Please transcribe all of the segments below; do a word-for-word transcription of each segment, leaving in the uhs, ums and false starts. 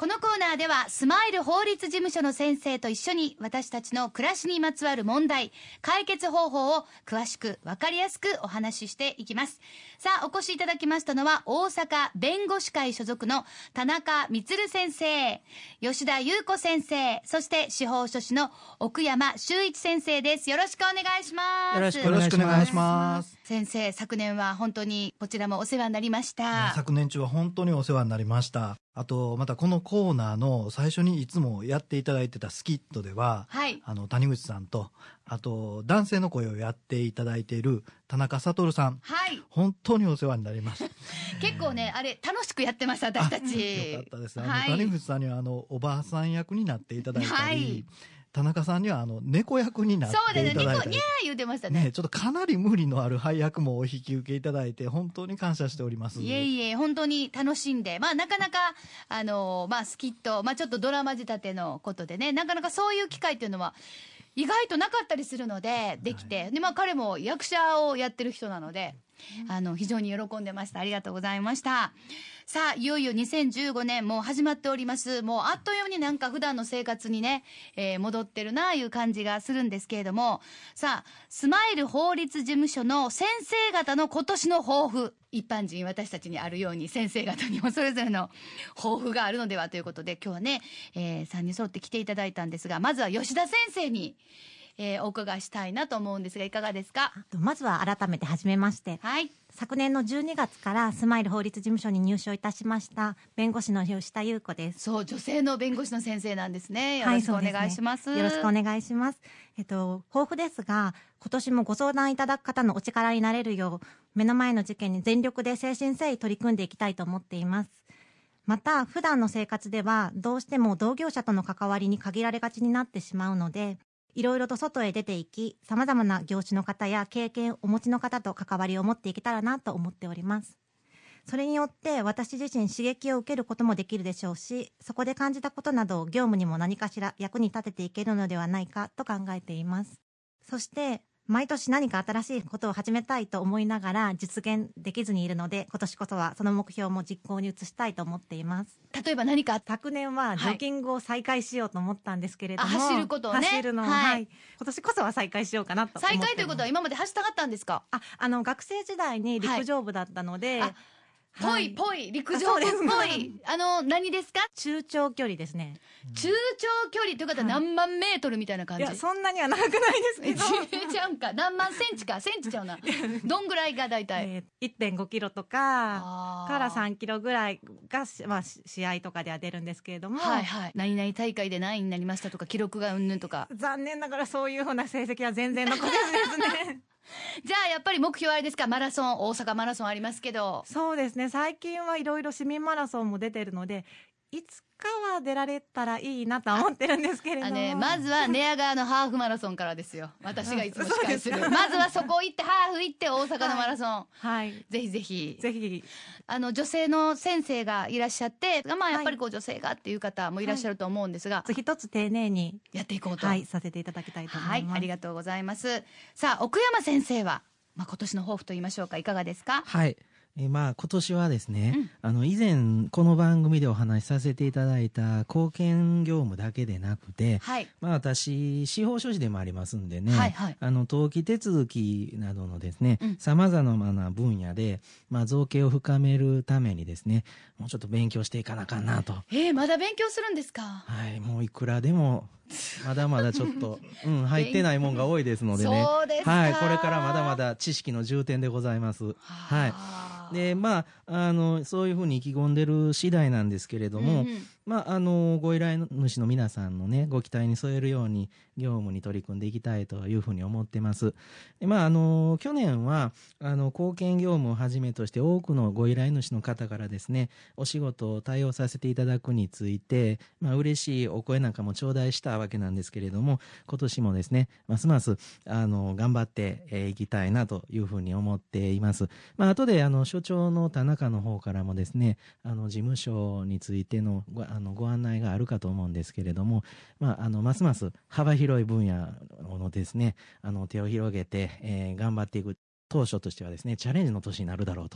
このコーナーではスマイル法律事務所の先生と一緒に私たちの暮らしにまつわる問題、解決方法を詳しく分かりやすくお話ししていきます。さあ、お越しいただきましたのは大阪弁護士会所属の田中満先生、吉田優子先生、そして司法書士の奥山修一先生です。よろしくお願いします。 よろしくお願いします。 先生、昨年は本当にこちらもお世話になりました。 昨年中は本当にお世話になりました。あとまたこのコーナーの最初にいつもやっていただいてたスキットでは、はい、あの谷口さんとあと男性の声をやっていただいている田中悟さん、はい、本当にお世話になりました結構ね、あれ楽しくやってました私たち。 よかったです。あの、はい、谷口さんにはあのおばあさん役になっていただいたり、はい、田中さんにはあの猫役になっていただいたり、 そうですね、猫にゃー言うてましたね。 ね、ちょっとかなり無理のある配役もお引き受けいただいて本当に感謝しております。 いえいえ、本当に楽しんで、まあなかなかあのまあスキット、まあちょっとドラマ仕立てのことでね、なかなかそういう機会っていうのは意外となかったりするのでできて、はい、でまあ彼も役者をやってる人なので、あの非常に喜んでました。ありがとうございました。さあ、いよいよにせんじゅうごねんもう始まっております。もうあっという間になんか普段の生活にね、えー、戻ってるなあいう感じがするんですけれども、さあスマイル法律事務所の先生方の今年の抱負、一般人私たちにあるように先生方にもそれぞれの抱負があるのではということで、今日はね、えー、さんにん揃って来ていただいたんですが、まずは吉田先生にえー、お伺いしたいなと思うんですが、いかがですか。 まずは改めてはじめまして、はい、昨年のじゅうにがつからスマイル法律事務所に入所いたしました弁護士の吉田優子です。 そう、女性の弁護士の先生なんですね。よろしくお願いします。 はい、そうですね、よろしくお願いします。えっと抱負ですが、今年もご相談いただく方のお力になれるよう目の前の事件に全力で誠心誠意取り組んでいきたいと思っています。また普段の生活ではどうしても同業者との関わりに限られがちになってしまうので、いろいろと外へ出ていき、さまざまな業種の方や経験をお持ちの方と関わりを持っていけたらなと思っております。それによって私自身刺激を受けることもできるでしょうし、そこで感じたことなどを業務にも何かしら役に立てていけるのではないかと考えています。そして毎年何か新しいことを始めたいと思いながら実現できずにいるので、今年こそはその目標も実行に移したいと思っています。 例えば何か。 昨年はジョギングを再開しようと思ったんですけれども、はい、 走ることをね、 走るのを、はいはい、今年こそは再開しようかなと思ってます。 再開ということは今まで走ったかったんですか。 あ、あの学生時代に陸上部だったので、はいぽいぽい陸上部っぽい、あの何ですか。 中長距離ですね。 中長距離ということは何万メートルみたいな感じ。 いやそんなには長くないですけどちゃうんか、何万センチか、センチちゃうなどんぐらいがだいたい、 えー、いってんごキロとかからさんキロぐらいが、まあ、試合とかでは出るんですけれども、 はいはい、何々大会で何位になりましたとか記録がうんぬんとか。 残念ながらそういうふうな成績は全然残せずですねじゃあやっぱり目標はあれですか。マラソン、大阪マラソンありますけど。 そうですね、最近はいろいろ市民マラソンも出てるので、いつかは出られたらいいなと思ってるんですけれども、 ね、まずは寝屋川のハーフマラソンからですよ。私がいつも司会するまずはそこ行ってハーフ行って大阪のマラソン、はいはい、ぜひぜひぜひあの女性の先生がいらっしゃって、まあ、やっぱりこう女性がっていう方もいらっしゃると思うんですが、 はい、一つ丁寧にやっていこうと、 はい、させていただきたいと思います。 はい、ありがとうございます。さあ奥山先生は、まあ、今年の抱負と言いましょうか、いかがですか。 はい、えー、まあ今年はですね、うん、あの以前この番組でお話しさせていただいた貢献業務だけでなくて、はい、まあ私司法書士でもありますんでね、はいはい、あの登記手続きなどのですね、さまざまな分野で、まあ、造形を深めるためにですね、もうちょっと勉強していかなあかんなと。 えー、まだ勉強するんですか。 はい、もういくらでもまだまだちょっと、うん、入ってないもんが多いですのでね。 そうですか。 はい、これからまだまだ知識の充填でございます。はい。で、まあ、あの、そういうふうに意気込んでる次第なんですけれども、うんうん、まあ、あの、ご依頼主の皆さんのね、ご期待に添えるように、業務に取り組んでいきたいというふうに思ってます。で、まあ、あの、去年は、あの、貢献業務をはじめとして多くのご依頼主の方からですね、お仕事を対応させていただくについて、まあ、嬉しいお声なんかも頂戴したわけなんですけれども、今年もですね、ますます、あの、頑張ってい、えー、きたいなというふうに思っています。まあ、後で、あの、所長の田中の方からもですね、あの、事務所についてのご、あの、ご案内があるかと思うんですけれども、まあ、あの、ますます幅広い分野のですね、あの、手を広げて、えー、頑張っていく当初としてはですね、チャレンジの年になるだろうと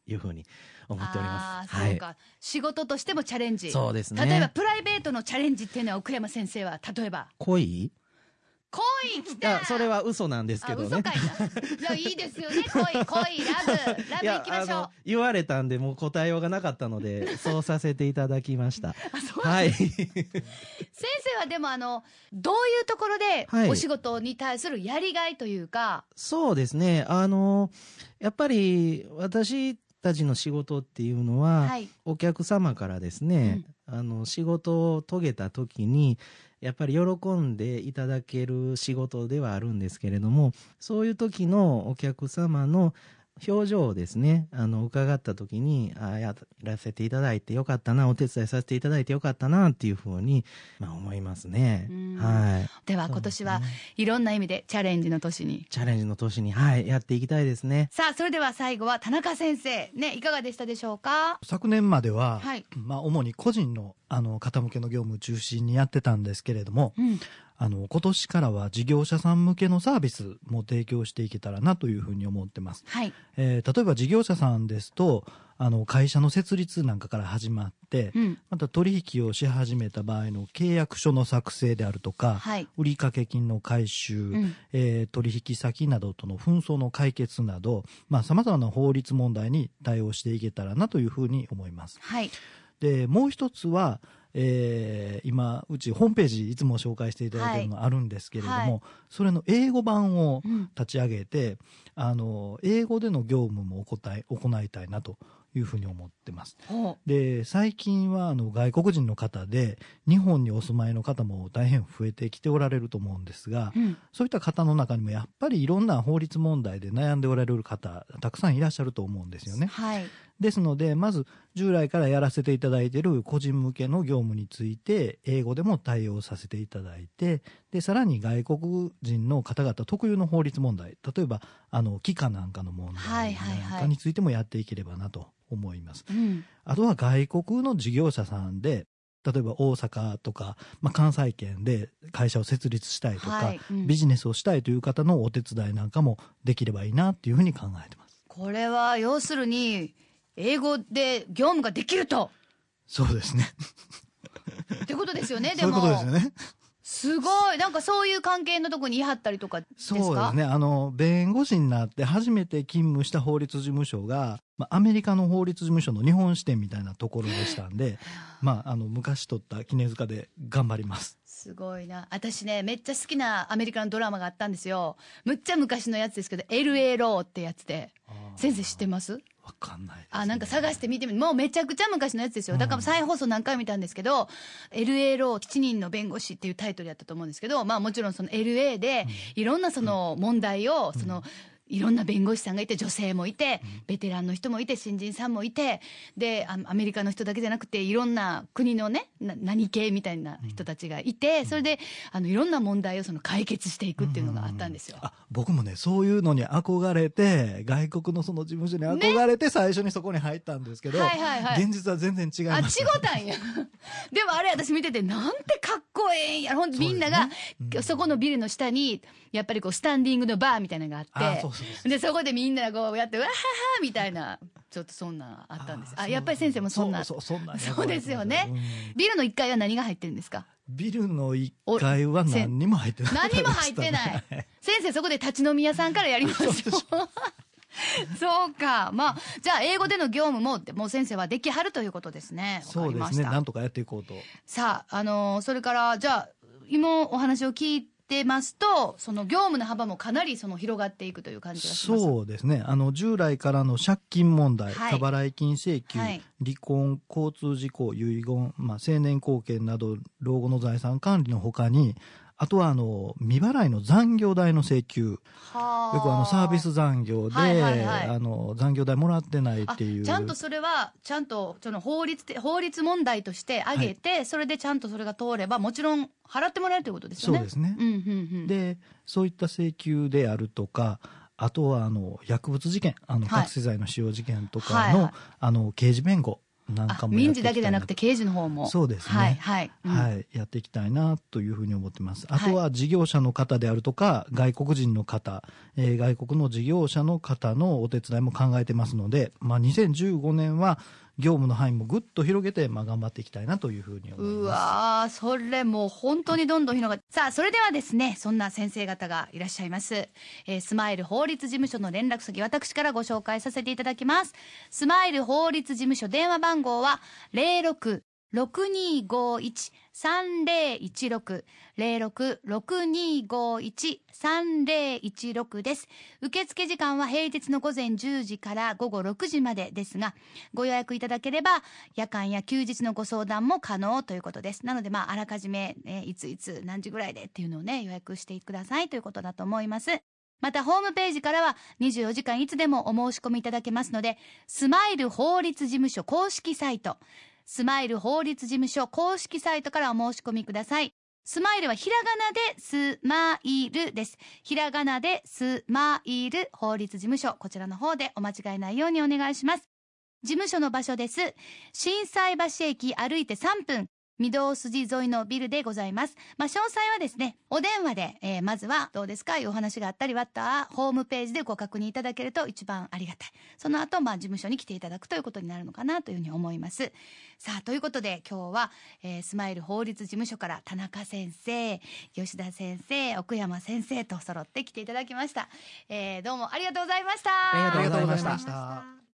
いうふうに思っております。 あ、そうか、はい、仕事としてもチャレンジ。 そうですね。 例えばプライベートのチャレンジっていうのは奥山先生は例えば恋恋来た。 それは嘘なんですけどね。 嘘かいな。いや、いいですよね。恋、恋、ラブ、ラブ行きましょう。 言われたんで、もう答えようがなかったので、そうさせていただきました。 あ、そうはい。先生はでも、あの、どういうところで、お仕事に対するやりがいというか、はい、 そうですね。あの、やっぱり、私たちの仕事っていうのは、はい、お客様からですね、うん、あの、仕事を遂げた時に、やっぱり喜んでいただける仕事ではあるんですけれども、そういう時のお客様の表情をですね、あの、伺った時に、ああ、やらせていただいてよかったな、お手伝いさせていただいてよかったな、っていうふうに、まあ思いますね。はい。 では今年はいろんな意味でチャレンジの年に。 チャレンジの年に、はい、やっていきたいですね。 さあ、それでは最後は田中先生、ね、いかがでしたでしょうか？ 昨年までは、はい、まあ主に個人の、あの、方向けの業務を中心にやってたんですけれども、うん、あの、今年からは事業者さん向けのサービスも提供していけたらなというふうに思ってます。はい。えー、例えば事業者さんですと、あの、会社の設立なんかから始まって、うん、また取引をし始めた場合の契約書の作成であるとか、はい、売掛金の回収、うん、えー、取引先などとの紛争の解決など、まあ、様々な法律問題に対応していけたらなというふうに思います。はい。で、もう一つは、えー、今うちホームページいつも紹介していただいているのあるんですけれども、はいはい、それの英語版を立ち上げて、うん、あの英語での業務も行い、行いたいなというふうに思ってます。で、最近はあの外国人の方で日本にお住まいの方も大変増えてきておられると思うんですが、うん、そういった方の中にもやっぱりいろんな法律問題で悩んでおられる方たくさんいらっしゃると思うんですよね。はい。ですので、まず従来からやらせていただいている個人向けの業務について英語でも対応させていただいて、で、さらに外国人の方々特有の法律問題、例えば、あの、期間なんかの問題なんかについてもやっていければなと思います。はいはいはい、あとは外国の事業者さんで、例えば大阪とか、まあ、関西圏で会社を設立したいとか、はいうん、ビジネスをしたいという方のお手伝いなんかもできればいいなっていうふうに考えてます。 これは要するに、英語で業務ができると。 そうですね。 ってことですよね、でも。 そういうことですよね。 すごい。なんかそういう関係のとこに言い張ったりとかですか？ そうですね。あの、弁護士になって初めて勤務した法律事務所が、まあ、アメリカの法律事務所の日本支店みたいなところでしたんで、まあ、あの、昔取った杵塚で頑張ります。 すごいな。私ね、めっちゃ好きなアメリカのドラマがあったんですよ。むっちゃ昔のやつですけど、エルエー ローってやつで。先生知ってます？ わかんないですね。 あ、なんか探してみてみもうめちゃくちゃ昔のやつですよ。だから再放送何回も見たんですけど、うん、エルエー ローしちにんの弁護士っていうタイトルやったと思うんですけど、まあもちろんその エルエー でいろんなその問題を、その、うんいろんな弁護士さんがいて、女性もいて、ベテランの人もいて、新人さんもいて、で、アメリカの人だけじゃなくて、いろんな国のね、な何系みたいな人たちがいて、それで、あの、いろんな問題をその解決していくっていうのがあったんですよ。 あ、僕もね、そういうのに憧れて、外国のその事務所に憧れて、最初にそこに入ったんですけど、ね、はいはいはい、現実は全然違います。 あ、違ったんや。でもあれ私見てて、なんてかっこええんや。ほんとみんなが、そ, ね、そこのビルの下に、やっぱりこう、スタンディングのバーみたいなのがあって、あ、そうそうで、そこでみんなこうやって、わははみたいな、ちょっとそんなあったんです。あ, あやっぱり先生もそんな。 そう、そう、そんな。 そうですよね、うん。ビルのいっかいは何が入ってるんですか？ ビルのいっかいは何にも入ってない、ね。 何も入ってない。先生そこで立ち飲み屋さんからやりましょう。そうか。まあ、じゃあ、英語での業務も、もう先生はできはるということですね。 そうですね。なんとかやっていこうと。 さあ、あのー、それから、じゃあ、今お話を聞いて、でますと、その業務の幅もかなりその広がっていくという感じがします。 そうですね。あの、従来からの借金問題、はい、過払い金請求、はい、離婚、交通事故、遺言、まあ、成年後見など、老後の財産管理のほかに、あとはあの未払いの残業代の請求、よくあのサービス残業で、はいはいはい、あの残業代もらってないっていう、 ちゃんとそれはちゃんとその法律で法律問題として挙げて、はい、それでちゃんとそれが通ればもちろん払ってもらえるということですよね。 そうですね、 うんうんうん、 でそういった請求であるとか、あとはあの薬物事件、あの覚醒剤の使用事件とかの、はいはい、あの刑事弁護なんかも民事だけじゃなくて刑事の方も。 そうですね。 はい、はい。 うん、はい。やっていきたいなというふうに思ってます。あとは事業者の方であるとか、外国人の方、えー、外国の事業者の方のお手伝いも考えてますので、まあ、にせんじゅうごねんは業務の範囲もぐっと広げて、まあ、頑張っていきたいなというふうに思います。 うわー、それもう本当にどんどん広がって。さあ、それではですね、そんな先生方がいらっしゃいます。えー、スマイル法律事務所の連絡先、私からご紹介させていただきます。スマイル法律事務所電話番号は ゼロろく ろくにーごーいち さんぜろいちろく ゼロろく ろくにーごーいち さんぜろいちろくです。受付時間は平日の午前じゅうじから午後ろくじまでですが、ご予約いただければ夜間や休日のご相談も可能ということです。なので、まあ、あらかじめ、えー、いついつ何時ぐらいでっていうのをね、予約してくださいということだと思います。またホームページからはにじゅうよじかんいつでもお申し込みいただけますので、スマイル法律事務所公式サイト、スマイル法律事務所公式サイトからお申し込みください。スマイルはひらがなでスマイルです。ひらがなでスマイル法律事務所、こちらの方でお間違いないようにお願いします。事務所の場所です。心斎橋駅歩いてさんぷん、御堂筋沿いのビルでございます。まあ、詳細はですね、お電話で、えー、まずはどうですかいうお話があったり、またホームページでご確認いただけると一番ありがたい。その後、まあ、事務所に来ていただくということになるのかなというふうに思います。さあ、ということで今日は、えー、スマイル法律事務所から田中先生、吉田先生、奥山先生と揃って来ていただきました。えー、どうもありがとうございました。 ありがとうございました。